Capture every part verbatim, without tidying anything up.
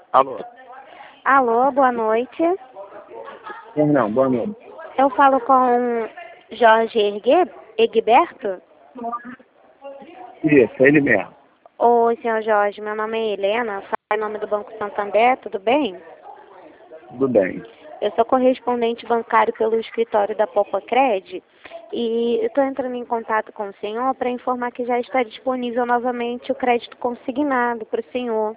Alô? Alô, boa noite. Não, boa noite. Eu falo com Jorge Ergue- Egberto? Isso, é ele mesmo. Oi, senhor Jorge, meu nome é Helena, falo em nome do Banco Santander, tudo bem? Tudo bem. Eu sou correspondente bancário pelo escritório da Popa Cred e estou entrando em contato com o senhor para informar que já está disponível novamente o crédito consignado para o senhor.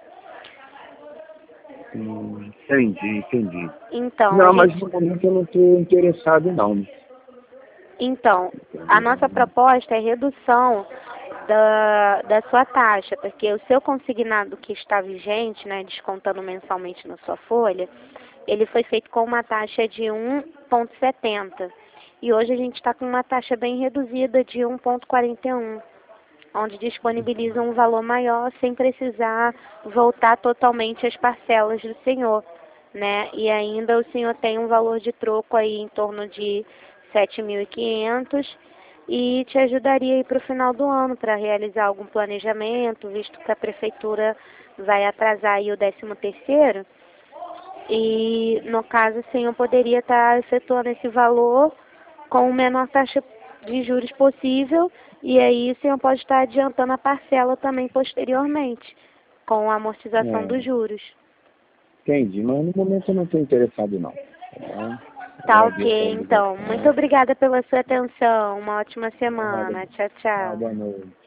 Hum, entendi, entendi. Então, a Não, mas gente... no momento eu não estou interessado, não. Então, a nossa proposta é redução da, da sua taxa, porque o seu consignado que está vigente, né, descontando mensalmente na sua folha, ele foi feito com uma taxa de um vírgula setenta. E hoje a gente está com uma taxa bem reduzida de um vírgula quarenta e um, onde disponibiliza um valor maior sem precisar voltar totalmente às parcelas do senhor, né? E ainda o senhor tem um valor de troco aí em torno de sete mil e quinhentos e te ajudaria aí para o final do ano para realizar algum planejamento, visto que a prefeitura vai atrasar aí o décimo terceiro. E, no caso, o senhor poderia estar efetuando esse valor com a menor taxa de juros possível, e aí o senhor pode estar adiantando a parcela também posteriormente, com a amortização dos É, juros. entendi, mas no momento eu não estou interessado, não. Tá? Tá Agradeço a ok, então. Muito ligação. obrigada pela sua atenção. Uma ótima Nada, semana. Tchau, tchau. boa noite.